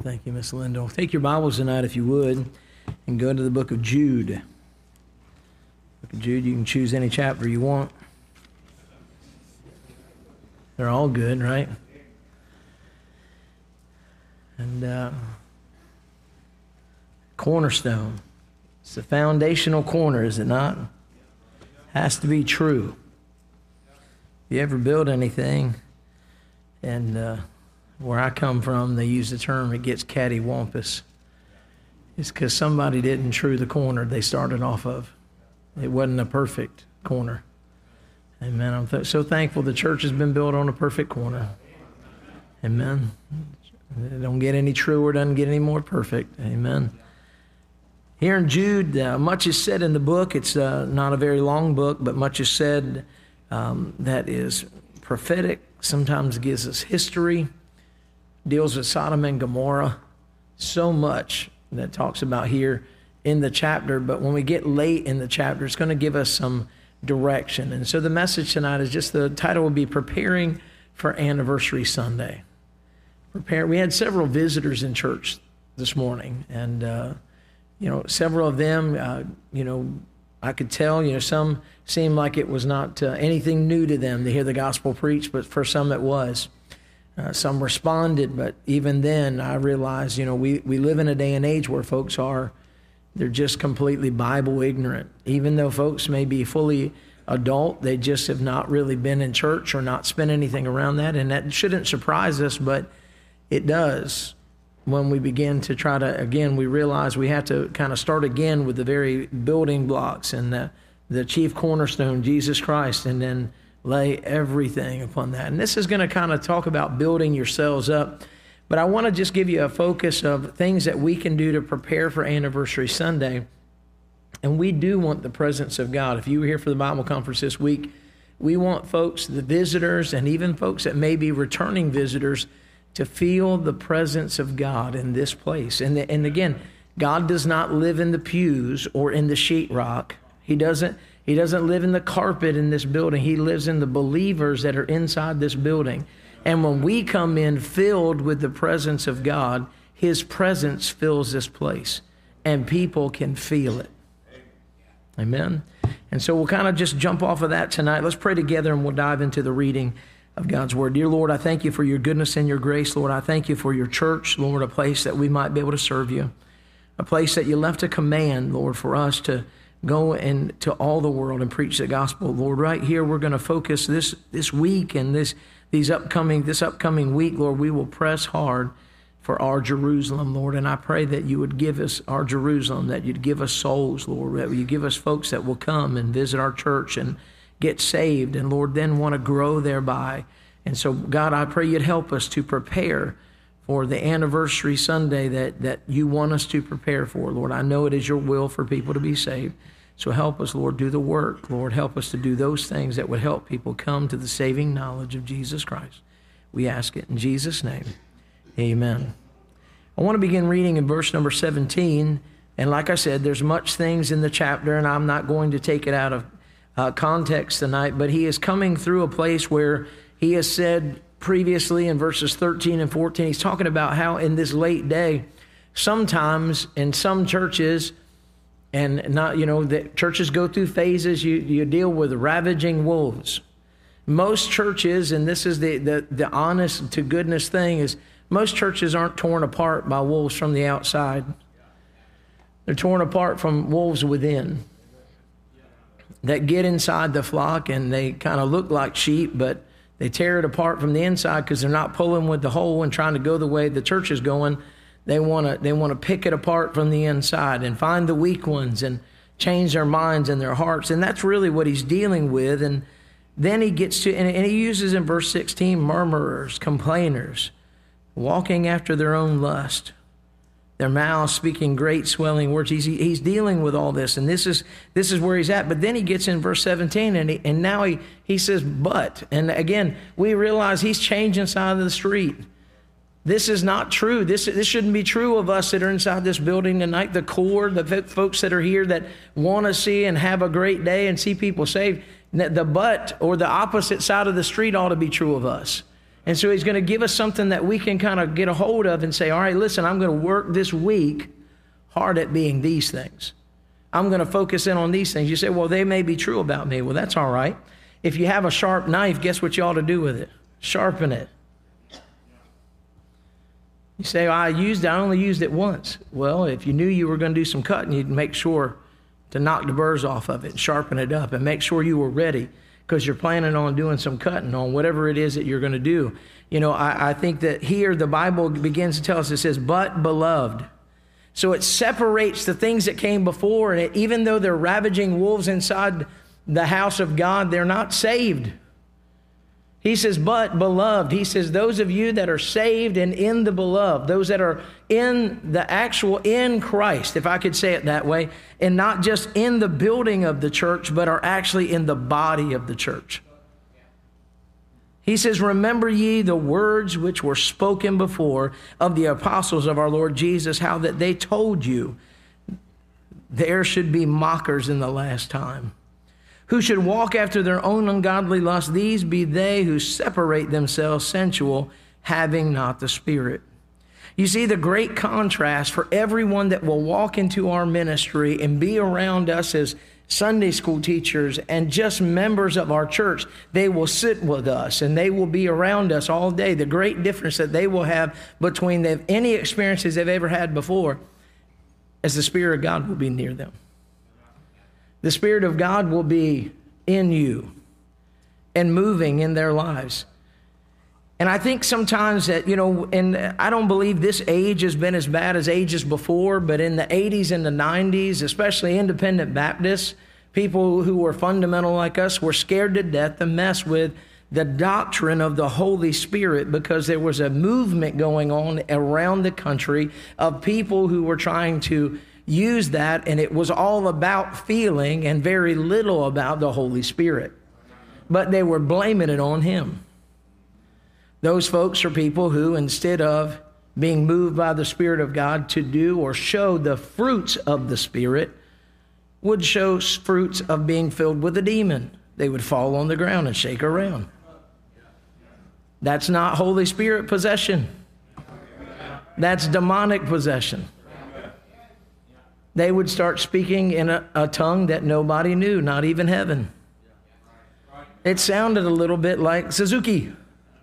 Thank you, Miss Linda. Take your Bibles tonight, if you would, and go to the book of Jude. Book of Jude, you can choose any chapter you want. They're all good, right? And cornerstone. It's the foundational corner, is it not? Has to be true. If you ever build anything, and where I come from, they use the term, it gets cattywampus. It's because somebody didn't true the corner they started off of. It wasn't a perfect corner. Amen. I'm so thankful the church has been built on a perfect corner. Amen. It don't get any truer, doesn't get any more perfect. Amen. Here in Jude, much is said in the book. It's not a very long book, but much is said that is prophetic. Sometimes gives us history. Deals with Sodom and Gomorrah. So much that talks about here in the chapter. But when we get late in the chapter, it's going to give us some direction. And so the message tonight is just, the title will be Preparing for Anniversary Sunday. We had several visitors in church this morning. And, several of them, I could tell, some seemed like it was not anything new to them to hear the gospel preached, but for some it was. Some responded, but even then I realized, we live in a day and age where folks they're just completely Bible ignorant. Even though folks may be fully adult, they just have not really been in church or not spent anything around that. And that shouldn't surprise us, but it does when we begin to try to, again, we realize we have to kind of start again with the very building blocks and the chief cornerstone, Jesus Christ, and then lay everything upon that. And this is going to kind of talk about building yourselves up. But I want to just give you a focus of things that we can do to prepare for Anniversary Sunday. And we do want the presence of God. If you were here for the Bible conference this week, we want folks, the visitors, and even folks that may be returning visitors, to feel the presence of God in this place. And again, God does not live in the pews or in the sheetrock. He doesn't live in the carpet in this building. He lives in the believers that are inside this building. And when we come in filled with the presence of God, His presence fills this place. And people can feel it. Amen? And so we'll kind of just jump off of that tonight. Let's pray together and we'll dive into the reading of God's Word. Dear Lord, I thank you for your goodness and your grace. Lord, I thank you for your church, Lord, a place that we might be able to serve you. A place that you left a command, Lord, for us to go into all the world and preach the gospel. Lord, right here we're going to focus this week and this upcoming week, Lord, we will press hard for our Jerusalem, Lord. And I pray that you would give us our Jerusalem, that you'd give us souls, Lord, that you give us folks that will come and visit our church and get saved, and Lord, then want to grow thereby. And so, God, I pray you'd help us to prepare for the Anniversary Sunday that you want us to prepare for. Lord, I know it is your will for people to be saved. So help us, Lord, do the work. Lord, help us to do those things that would help people come to the saving knowledge of Jesus Christ. We ask it in Jesus' name. Amen. I want to begin reading in verse number 17. And like I said, there's much things in the chapter, and I'm not going to take it out of context tonight, but he is coming through a place where he has said previously in verses 13 and 14, he's talking about how in this late day, sometimes in some churches, and not, the churches go through phases, you deal with ravaging wolves. Most churches, and this is the honest to goodness thing, is most churches aren't torn apart by wolves from the outside. They're torn apart from wolves within that get inside the flock, and they kind of look like sheep, but they tear it apart from the inside because they're not pulling with the whole and trying to go the way the church is going. They want to pick it apart from the inside and find the weak ones and change their minds and their hearts. And that's really what he's dealing with. And then he gets to, and he uses in verse 16, murmurers, complainers, walking after their own lust, their mouths speaking great swelling words. He's dealing with all this, and this is where he's at. But then he gets in verse 17, and now he says, but. And again, we realize he's changing side of the street. This is not true. This shouldn't be true of us that are inside this building tonight, the core, the folks that are here that want to see and have a great day and see people saved. The but, or the opposite side of the street, ought to be true of us. And so he's going to give us something that we can kind of get a hold of and say, all right, listen, I'm going to work this week hard at being these things. I'm going to focus in on these things. You say, well, they may be true about me. Well, that's all right. If you have a sharp knife, guess what you ought to do with it? Sharpen it. You say, I only used it once. Well, if you knew you were going to do some cutting, you'd make sure to knock the burrs off of it, sharpen it up, and make sure you were ready because you're planning on doing some cutting on whatever it is that you're going to do. You know, I think that here the Bible begins to tell us, it says, but beloved. So it separates the things that came before, and even though they're ravaging wolves inside the house of God, they're not saved. He says, but beloved. He says, those of you that are saved and in the beloved, those that are in Christ, if I could say it that way, and not just in the building of the church, but are actually in the body of the church. He says, remember ye the words which were spoken before of the apostles of our Lord Jesus, how that they told you there should be mockers in the last time, who should walk after their own ungodly lust. These be they who separate themselves sensual, having not the Spirit. You see the great contrast for everyone that will walk into our ministry and be around us as Sunday school teachers and just members of our church. They will sit with us and they will be around us all day. The great difference that they will have between any experiences they've ever had before is the Spirit of God will be near them. The Spirit of God will be in you and moving in their lives. And I think sometimes that, you know, and I don't believe this age has been as bad as ages before, but in the 80s and the 90s, especially independent Baptists, people who were fundamental like us were scared to death to mess with the doctrine of the Holy Spirit because there was a movement going on around the country of people who were trying to use that, and it was all about feeling and very little about the Holy Spirit. But they were blaming it on Him. Those folks are people who, instead of being moved by the Spirit of God to do or show the fruits of the Spirit, would show fruits of being filled with a demon. They would fall on the ground and shake around. That's not Holy Spirit possession. That's demonic possession. They would start speaking in a tongue that nobody knew, not even heaven. It sounded a little bit like Suzuki.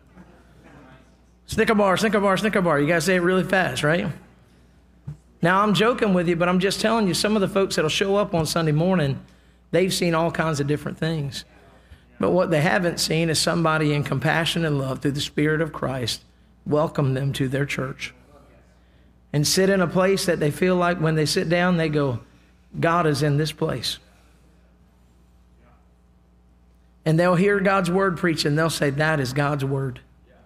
Snicker bar, Snicker bar, Snicker bar. You got to say it really fast, right? Now, I'm joking with you, but I'm just telling you, some of the folks that'll show up on Sunday morning, they've seen all kinds of different things. But what they haven't seen is somebody in compassion and love through the Spirit of Christ welcome them to their church. And sit in a place that they feel like when they sit down, they go, God is in this place. And they'll hear God's word preached, and they'll say, that is God's word.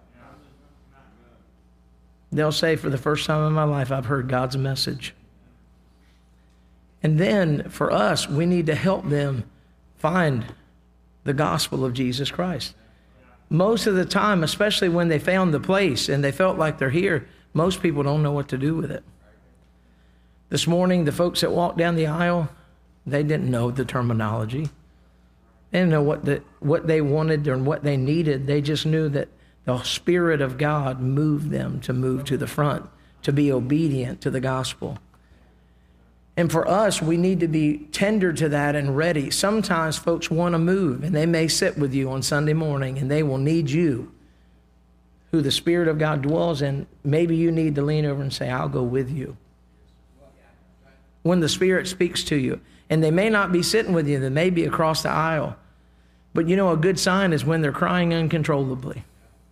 They'll say, for the first time in my life, I've heard God's message. And then, for us, we need to help them find the gospel of Jesus Christ. Most of the time, especially when they found the place and they felt like they're here, most people don't know what to do with it. This morning, the folks that walked down the aisle, they didn't know the terminology. They didn't know what they wanted or what they needed. They just knew that the Spirit of God moved them to move to the front, to be obedient to the gospel. And for us, we need to be tender to that and ready. Sometimes folks want to move, and they may sit with you on Sunday morning, and they will need you, who the Spirit of God dwells in. Maybe you need to lean over and say, I'll go with you. When the Spirit speaks to you. And they may not be sitting with you. They may be across the aisle. But you know, a good sign is when they're crying uncontrollably.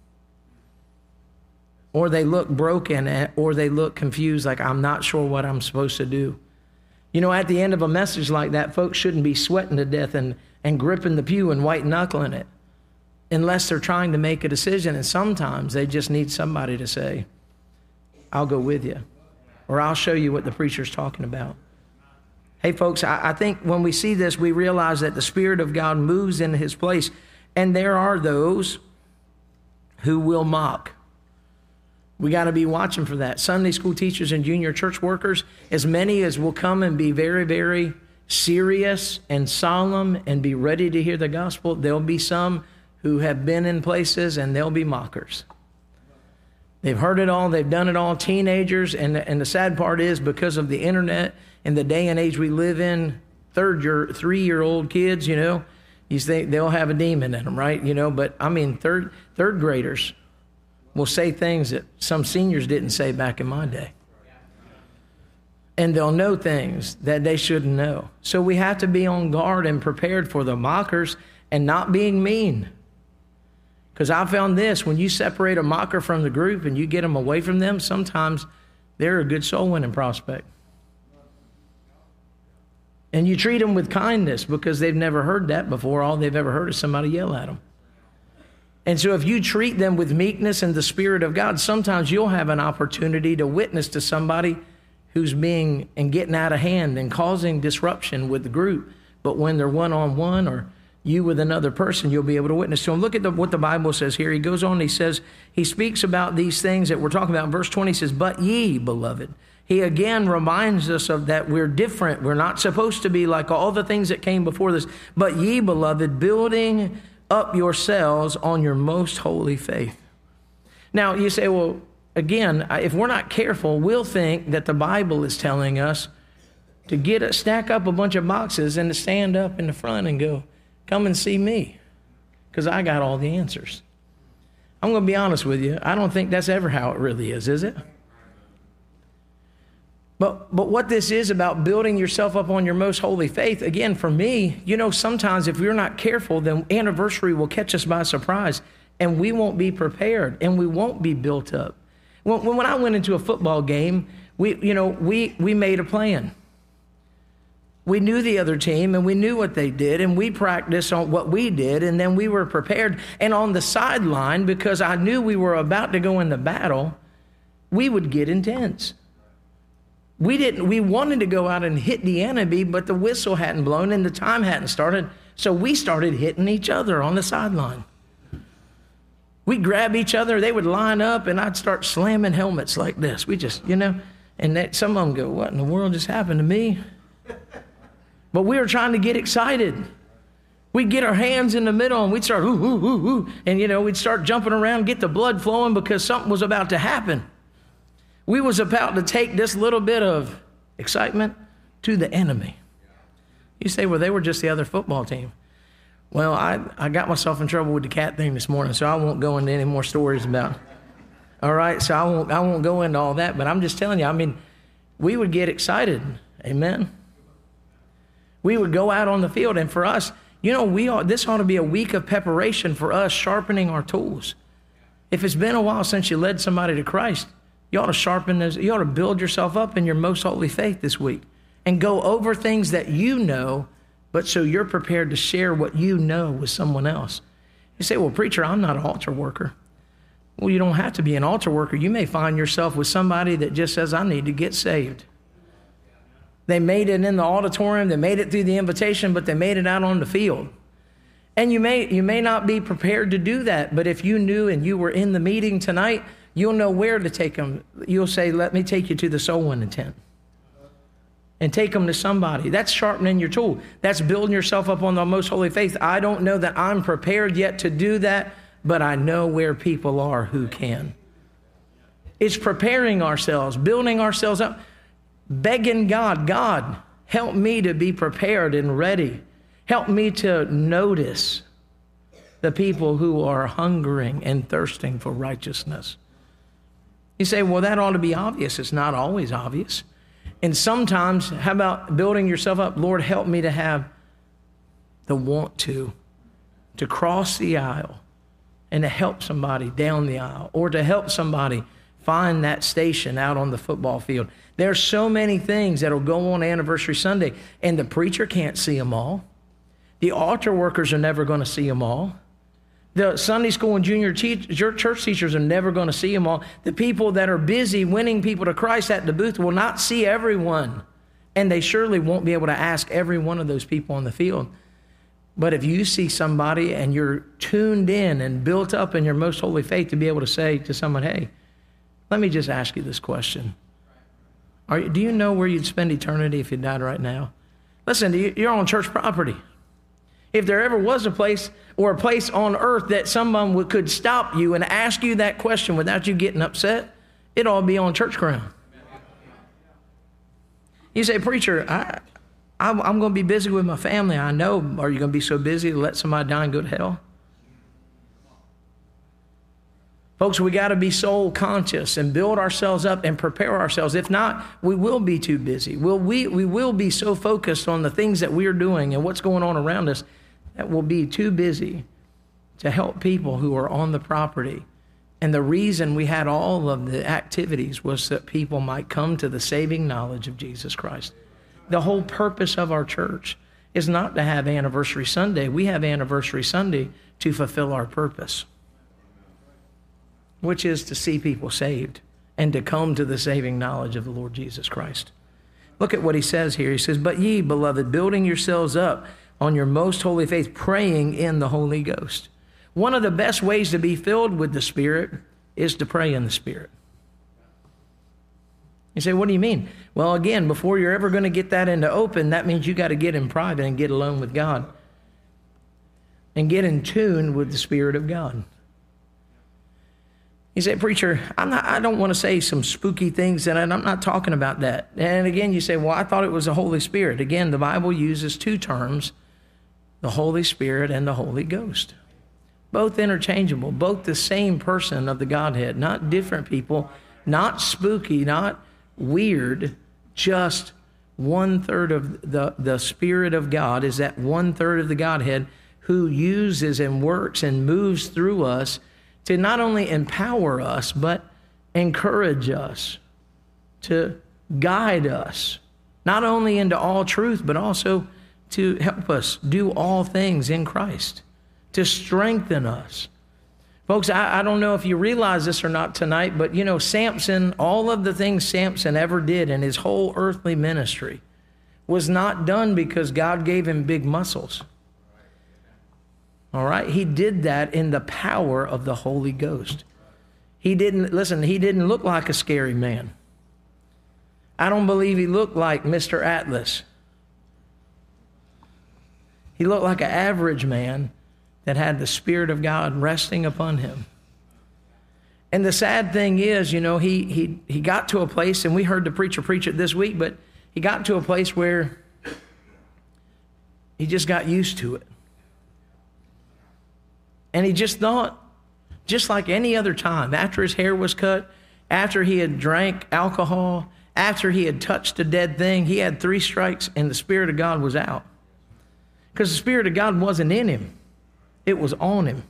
Or they look broken, or they look confused, like, I'm not sure what I'm supposed to do. You know, at the end of a message like that, folks shouldn't be sweating to death and gripping the pew and white knuckling it unless they're trying to make a decision. And sometimes they just need somebody to say, I'll go with you, or I'll show you what the preacher's talking about. Hey, folks, I think when we see this, we realize that the Spirit of God moves in His place. And there are those who will mock. We got to be watching for that. Sunday school teachers and junior church workers, as many as will come and be very, very serious and solemn and be ready to hear the gospel, there'll be some who have been in places, and they'll be mockers. They've heard it all. They've done it all. Teenagers. And the sad part is, because of the internet and the day and age we live in, 3-year-old kids, you think they'll have a demon in them, right? But I mean, third graders will say things that some seniors didn't say back in my day. And they'll know things that they shouldn't know. So we have to be on guard and prepared for the mockers and not being mean. Because I found this, when you separate a mocker from the group and you get them away from them, sometimes they're a good soul winning prospect. And you treat them with kindness because they've never heard that before. All they've ever heard is somebody yell at them. And so if you treat them with meekness and the Spirit of God, sometimes you'll have an opportunity to witness to somebody who's being and getting out of hand and causing disruption with the group. But when they're one-on-one or you with another person, you'll be able to witness to them. Look at what the Bible says here. He goes on, he speaks about these things that we're talking about. In verse 20, he says, but ye, beloved. He again reminds us of that we're different. We're not supposed to be like all the things that came before this. But ye, beloved, building up yourselves on your most holy faith. Now, you say, well, again, if we're not careful, we'll think that the Bible is telling us to stack up a bunch of boxes and to stand up in the front and go, come and see me, because I got all the answers. I'm going to be honest with you. I don't think that's ever how it really is it? But what this is about building yourself up on your most holy faith, again, for me, sometimes if we're not careful, then anniversary will catch us by surprise, and we won't be prepared, and we won't be built up. When I went into a football game, we made a plan. We knew the other team, and we knew what they did, and we practiced on what we did, and then we were prepared. And on the sideline, because I knew we were about to go into battle, we would get intense. We wanted to go out and hit the enemy, but the whistle hadn't blown and the time hadn't started, so we started hitting each other on the sideline. We'd grab each other, they would line up, and I'd start slamming helmets like this. We just, and some of them go, what in the world just happened to me? But we were trying to get excited. We'd get our hands in the middle and we'd start, ooh, ooh, ooh, ooh. And, we'd start jumping around, get the blood flowing because something was about to happen. We was about to take this little bit of excitement to the enemy. You say, well, they were just the other football team. Well, I got myself in trouble with the cat thing this morning, so I won't go into any more stories about it. All right, so I won't go into all that, but I'm just telling you, we would get excited. Amen. We would go out on the field, and for us, this ought to be a week of preparation for us sharpening our tools. If it's been a while since you led somebody to Christ, you ought to sharpen those. You ought to build yourself up in your most holy faith this week and go over things that you know, but so you're prepared to share what you know with someone else. You say, well, preacher, I'm not an altar worker. Well, you don't have to be an altar worker. You may find yourself with somebody that just says, I need to get saved. They made it in the auditorium, they made it through the invitation, but they made it out on the field. And you may not be prepared to do that, but if you knew and you were in the meeting tonight, you'll know where to take them. You'll say, let me take you to the soul winning tent. And take them to somebody. That's sharpening your tool. That's building yourself up on the most holy faith. I don't know that I'm prepared yet to do that, but I know where people are who can. It's preparing ourselves, building ourselves up. Begging God, help me to be prepared and ready. Help me to notice the people who are hungering and thirsting for righteousness. You say, well, that ought to be obvious. It's not always obvious. And sometimes, how about building yourself up? Lord, help me to have the want to cross the aisle and to help somebody down the aisle or to help somebody find that station out on the football field. There's so many things that will go on Anniversary Sunday, and the preacher can't see them all. The altar workers are never going to see them all. The Sunday school and junior church teachers are never going to see them all. The people that are busy winning people to Christ at the booth will not see everyone, and they surely won't be able to ask every one of those people on the field. But if you see somebody and you're tuned in and built up in your most holy faith to be able to say to someone, hey, let me just ask you this question. Do you know where you'd spend eternity if you died right now? Listen, you're on church property. If there ever was a place on earth that someone could stop you and ask you that question without you getting upset, it'd all be on church ground. You say, preacher, I'm going to be busy with my family. I know. Are you going to be so busy to let somebody die and go to hell? Folks, we got to be soul conscious and build ourselves up and prepare ourselves. If not, we will be too busy. We will be so focused on the things that we're doing and what's going on around us that we'll be too busy to help people who are on the property. And the reason we had all of the activities was that people might come to the saving knowledge of Jesus Christ. The whole purpose of our church is not to have Anniversary Sunday. We have Anniversary Sunday to fulfill our purpose, which is to see people saved and to come to the saving knowledge of the Lord Jesus Christ. Look at what he says here. He says, but ye, beloved, building yourselves up on your most holy faith, praying in the Holy Ghost. One of the best ways to be filled with the Spirit is to pray in the Spirit. You say, what do you mean? Well, again, before you're ever going to get that into open, that means you got to get in private and get alone with God and get in tune with the Spirit of God. You say, preacher, I don't want to say some spooky things, and I'm not talking about that. And again, you say, well, I thought it was the Holy Spirit. Again, the Bible uses two terms, the Holy Spirit and the Holy Ghost. Both interchangeable, both the same person of the Godhead, not different people, not spooky, not weird, just 1/3 of the Spirit of God is that 1/3 of the Godhead who uses and works and moves through us to not only empower us, but encourage us, to guide us, not only into all truth, but also to help us do all things in Christ, to strengthen us. Folks, I don't know if you realize this or not tonight, but you know, Samson, all of the things Samson ever did in his whole earthly ministry was not done because God gave him big muscles. All right? He did that in the power of the Holy Ghost. He didn't look like a scary man. I don't believe he looked like Mr. Atlas. He looked like an average man that had the Spirit of God resting upon him. And the sad thing is, you know, he got to a place, and we heard the preacher preach it this week, but he got to a place where he just got used to it. And he just thought, just like any other time, after his hair was cut, after he had drank alcohol, after he had touched a dead thing, he had 3 strikes and the Spirit of God was out. Because the Spirit of God wasn't in him. It was on him.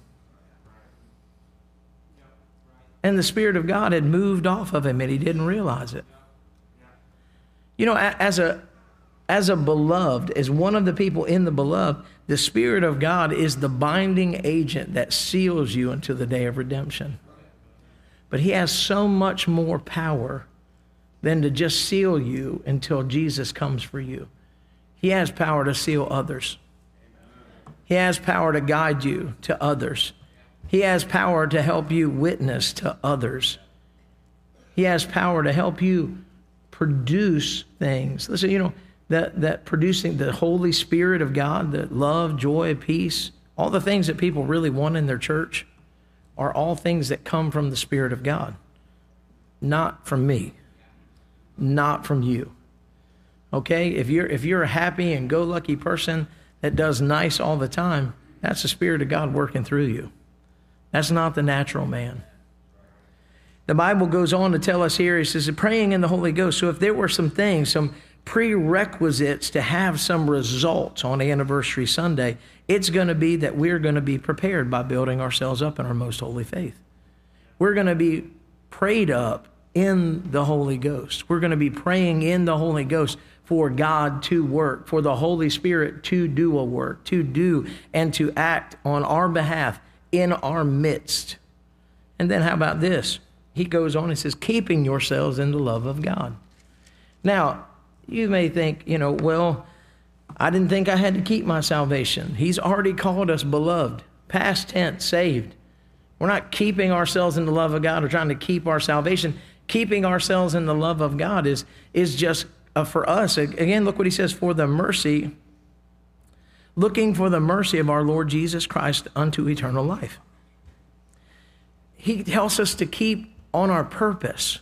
And the Spirit of God had moved off of him and he didn't realize it. You know, as a beloved, as one of the people in the beloved, the Spirit of God is the binding agent that seals you until the day of redemption. But he has so much more power than to just seal you until Jesus comes for you. He has power to seal others. He has power to guide you to others. He has power to help you witness to others. He has power to help you produce things. Listen, you know, that producing the Holy Spirit of God, the love, joy, peace, all the things that people really want in their church are all things that come from the Spirit of God. Not from me. Not from you. Okay? If you're a happy and go-lucky person that does nice all the time, that's the Spirit of God working through you. That's not the natural man. The Bible goes on to tell us here, it says, praying in the Holy Ghost. So if there were some things, some prerequisites to have some results on Anniversary Sunday, it's going to be that we're going to be prepared by building ourselves up in our most holy faith. We're going to be prayed up in the Holy Ghost. We're going to be praying in the Holy Ghost for God to work, for the Holy Spirit to do a work, to do and to act on our behalf in our midst. And then how about this? He goes on and says, keeping yourselves in the love of God. Now, you may think, you know, well, I didn't think I had to keep my salvation. He's already called us beloved, past tense, saved. We're not keeping ourselves in the love of God or trying to keep our salvation. Keeping ourselves in the love of God is just for us. Again, look what he says, for the mercy looking for the mercy of our Lord Jesus Christ unto eternal life. He tells us to keep on our purpose.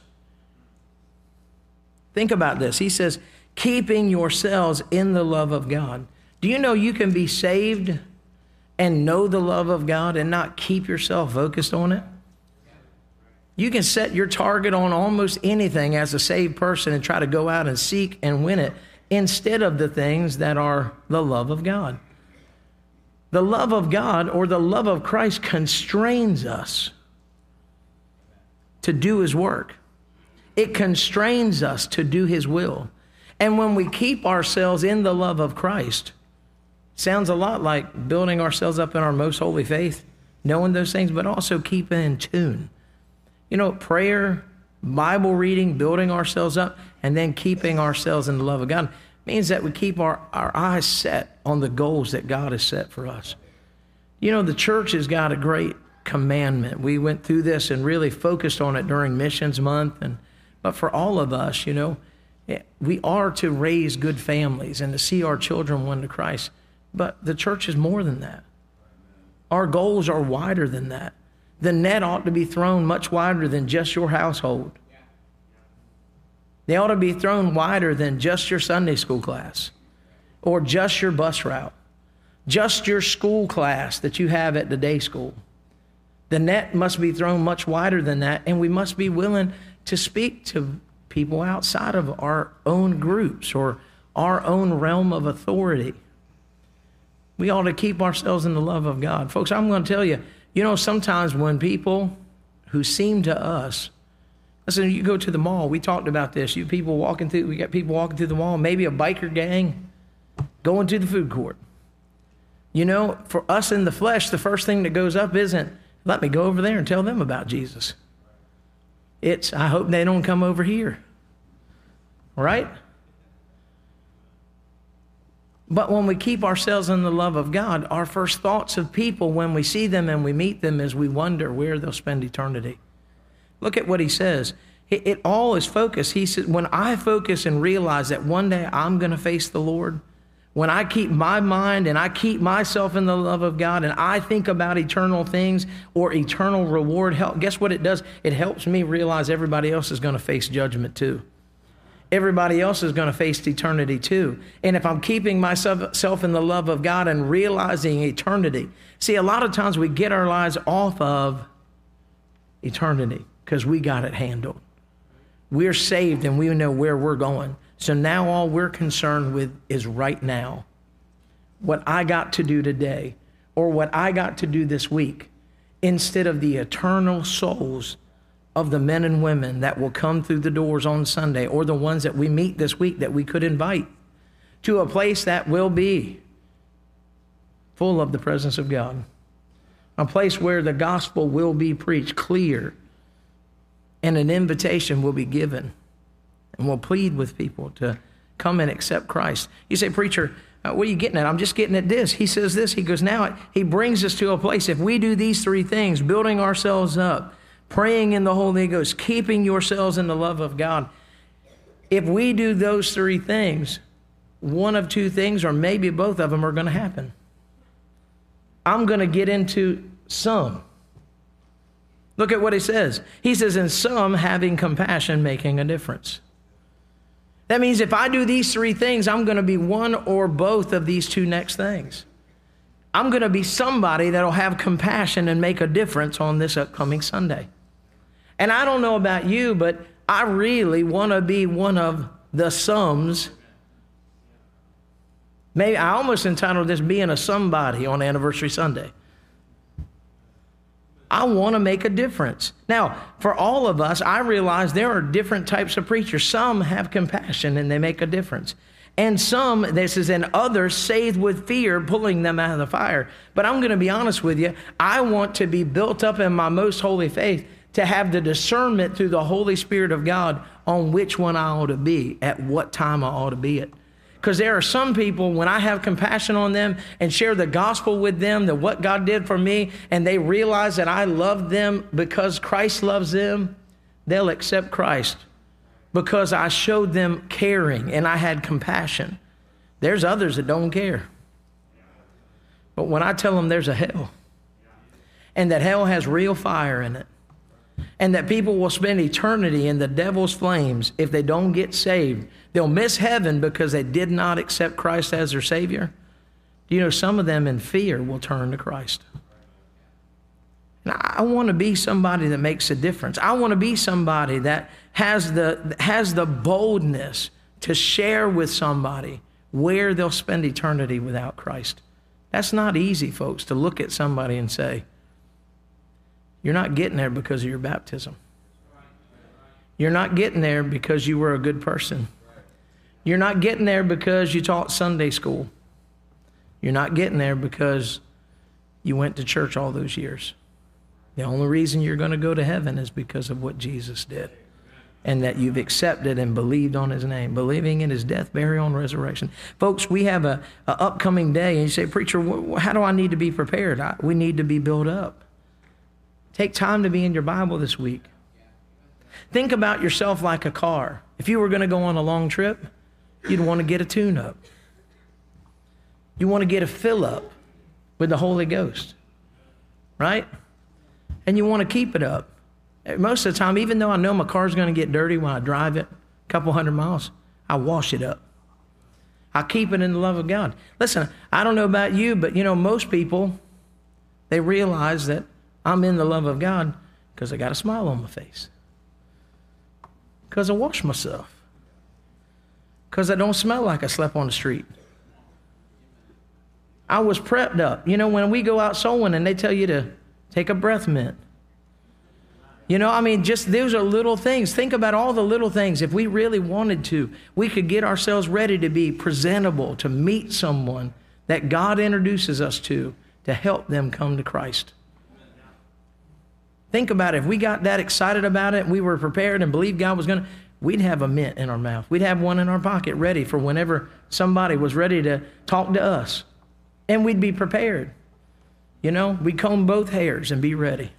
Think about this. He says, keeping yourselves in the love of God. Do you know you can be saved and know the love of God and not keep yourself focused on it? You can set your target on almost anything as a saved person and try to go out and seek and win it instead of the things that are the love of God. The love of God or the love of Christ constrains us to do his work. It constrains us to do his will. And when we keep ourselves in the love of Christ, sounds a lot like building ourselves up in our most holy faith, knowing those things, but also keeping in tune. You know, prayer, Bible reading, building ourselves up, and then keeping ourselves in the love of God means that we keep our eyes set on the goals that God has set for us. You know, the church has got a great commandment. We went through this and really focused on it during Missions Month. But for all of us, you know, we are to raise good families and to see our children win to Christ. But the church is more than that. Our goals are wider than that. The net ought to be thrown much wider than just your household. They ought to be thrown wider than just your Sunday school class or just your bus route, just your school class that you have at the day school. The net must be thrown much wider than that, and we must be willing to speak to people outside of our own groups or our own realm of authority. We ought to keep ourselves in the love of God. Folks, I'm going to tell you, you know, sometimes when people who seem to us, listen, you go to the mall, we talked about this, we got people walking through the mall, maybe a biker gang going to the food court. You know, for us in the flesh, the first thing that goes up isn't, let me go over there and tell them about Jesus. It's, I hope they don't come over here. Right? But when we keep ourselves in the love of God, our first thoughts of people when we see them and we meet them is we wonder where they'll spend eternity. Look at what he says. It all is focused. He says, when I focus and realize that one day I'm going to face the Lord, when I keep my mind and I keep myself in the love of God and I think about eternal things or eternal reward, guess what it does? It helps me realize everybody else is going to face judgment too. Everybody else is going to face eternity too. And if I'm keeping myself in the love of God and realizing eternity, see, a lot of times we get our lives off of eternity because we got it handled. We're saved and we know where we're going. So now all we're concerned with is right now. What I got to do today or what I got to do this week instead of the eternal souls of the men and women that will come through the doors on Sunday or the ones that we meet this week that we could invite to a place that will be full of the presence of God. A place where the gospel will be preached clear and an invitation will be given. And we'll plead with people to come and accept Christ. You say, preacher, what are you getting at? I'm just getting at this. He says this. He goes, now he brings us to a place. If we do these three things, building ourselves up, praying in the Holy Ghost, keeping yourselves in the love of God. If we do those three things, one of two things, or maybe both of them, are going to happen. I'm going to get into some. Look at what he says. He says, in some, having compassion, making a difference. That means if I do these three things, I'm going to be one or both of these two next things. I'm going to be somebody that'll have compassion and make a difference on this upcoming Sunday. And I don't know about you, but I really want to be one of the sums. Maybe I almost entitled this being a somebody on Anniversary Sunday. I want to make a difference. Now, for all of us, I realize there are different types of preachers. Some have compassion and they make a difference. And some, this is, and others saved with fear, pulling them out of the fire. But I'm going to be honest with you. I want to be built up in my most holy faith to have the discernment through the Holy Spirit of God on which one I ought to be, at what time I ought to be at. Because there are some people, when I have compassion on them and share the gospel with them, that what God did for me, and they realize that I love them because Christ loves them, they'll accept Christ because I showed them caring and I had compassion. There's others that don't care. But when I tell them there's a hell, and that hell has real fire in it, and that people will spend eternity in the devil's flames if they don't get saved, they'll miss heaven because they did not accept Christ as their Savior. Do you know some of them in fear will turn to Christ? And I want to be somebody that makes a difference. I want to be somebody that has the boldness to share with somebody where they'll spend eternity without Christ. That's not easy, folks, to look at somebody and say, you're not getting there because of your baptism. You're not getting there because you were a good person. You're not getting there because you taught Sunday school. You're not getting there because you went to church all those years. The only reason you're going to go to heaven is because of what Jesus did, and that you've accepted and believed on his name, believing in his death, burial, and resurrection. Folks, we have a upcoming day, and you say, preacher, how do I need to be prepared? We need to be built up. Take time to be in your Bible this week. Think about yourself like a car. If you were going to go on a long trip, you'd want to get a tune-up. You want to get a fill-up with the Holy Ghost, right? And you want to keep it up. Most of the time, even though I know my car's going to get dirty when I drive it a couple hundred miles, I wash it up. I keep it in the love of God. Listen, I don't know about you, but most people, they realize that I'm in the love of God because I got a smile on my face. Because I wash myself. Because I don't smell like I slept on the street. I was prepped up. When we go out sowing and they tell you to take a breath mint. Just those are little things. Think about all the little things. If we really wanted to, we could get ourselves ready to be presentable, to meet someone that God introduces us to help them come to Christ. Think about it. If we got that excited about it, we were prepared and believed God was going to, we'd have a mint in our mouth. We'd have one in our pocket ready for whenever somebody was ready to talk to us. And we'd be prepared. We'd comb both hairs and be ready.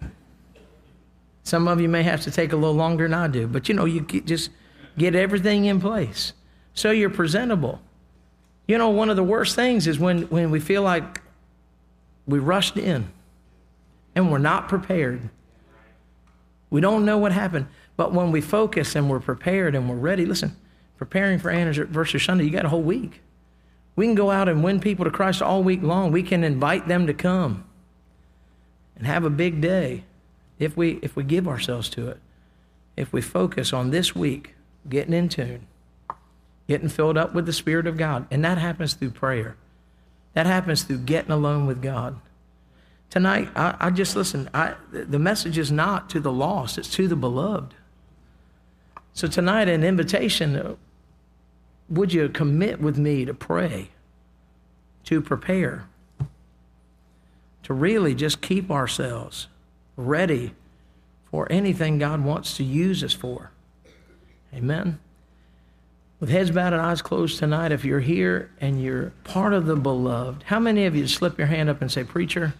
Some of you may have to take a little longer than I do, but you just get everything in place so you're presentable. One of the worst things is when we feel like we rushed in and we're not prepared. We don't know what happened, but when we focus and we're prepared and we're ready, listen, preparing for Anniversary Sunday, you got a whole week. We can go out and win people to Christ all week long. We can invite them to come and have a big day if we give ourselves to it. If we focus on this week, getting in tune, getting filled up with the Spirit of God. And that happens through prayer. That happens through getting alone with God. Tonight, I just listen. The message is not to the lost, it's to the beloved. So tonight, an invitation, would you commit with me to pray, to prepare, to really just keep ourselves ready for anything God wants to use us for? Amen. With heads bowed and eyes closed tonight, if you're here and you're part of the beloved, how many of you slip your hand up and say, preacher,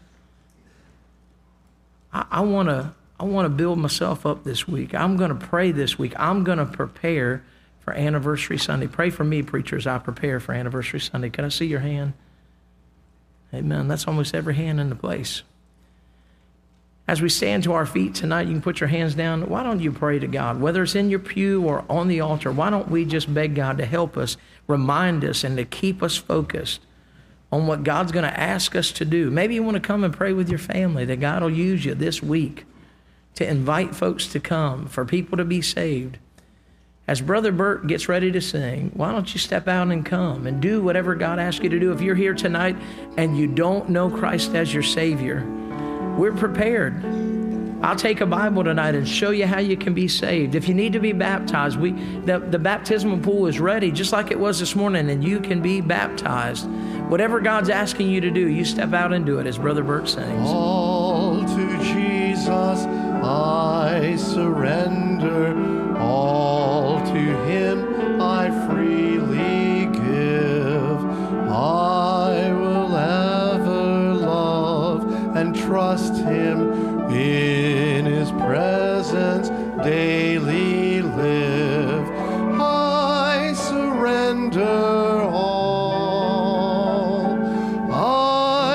I want to build myself up this week. I'm going to pray this week. I'm going to prepare for Anniversary Sunday. Pray for me, preacher, as I prepare for Anniversary Sunday. Can I see your hand? Amen. That's almost every hand in the place. As we stand to our feet tonight, you can put your hands down. Why don't you pray to God? Whether it's in your pew or on the altar, why don't we just beg God to help us, remind us, and to keep us focused on what God's going to ask us to do. Maybe you want to come and pray with your family, that God will use you this week to invite folks to come, for people to be saved. As Brother Bert gets ready to sing, why don't you step out and come and do whatever God asks you to do. If you're here tonight and you don't know Christ as your Savior, we're prepared. I'll take a Bible tonight and show you how you can be saved. If you need to be baptized, the baptismal pool is ready, just like it was this morning, and you can be baptized. Whatever God's asking you to do, you step out and do it, as Brother Bert sings. All to Jesus I surrender, all to Him I freely give. I will ever love and trust Him, in His presence daily live. I surrender all. I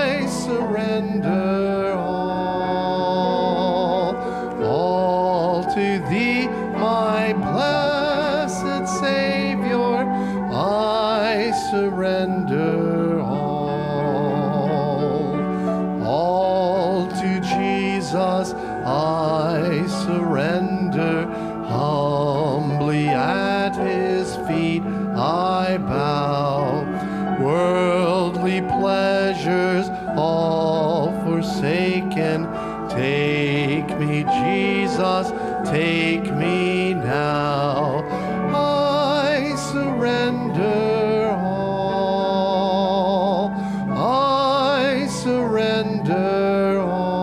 my blessed Savior, I surrender all to Jesus I surrender, humbly at his feet I bow. Worldly pleasures all forsaken, take me, Jesus, take me now. I surrender all, I surrender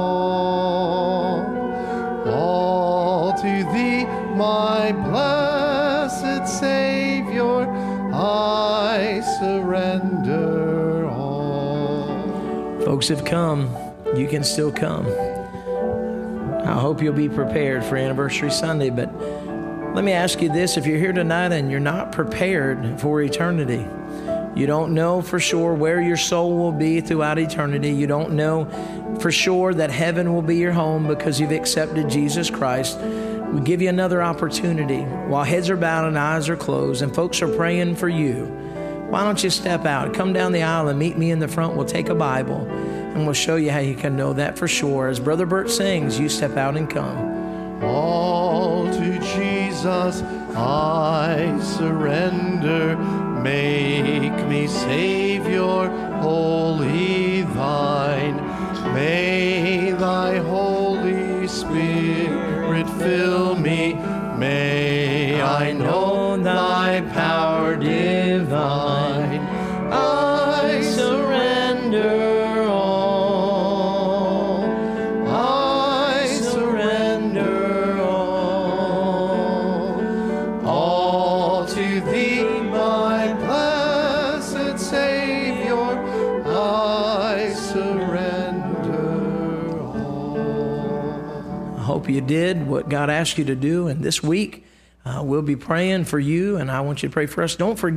all to thee, my blessed Savior, I surrender all. Folks have come. You can still come. I hope you'll be prepared for Anniversary Sunday, but let me ask you this. If you're here tonight and you're not prepared for eternity, you don't know for sure where your soul will be throughout eternity. You don't know for sure that heaven will be your home because you've accepted Jesus Christ. We give you another opportunity while heads are bowed and eyes are closed and folks are praying for you. Why don't you step out, come down the aisle and meet me in the front. We'll take a Bible and we'll show you how you can know that for sure. As Brother Bert sings, you step out and come. All to Jesus I surrender. Make me Savior, wholly thine. May thy Holy Spirit fill me. May I know thy power divine. I surrender all. I surrender all to thee, my blessed Savior. I surrender all. I hope you did what God asked you to do. And this week, we'll be praying for you, and I want you to pray for us. Don't forget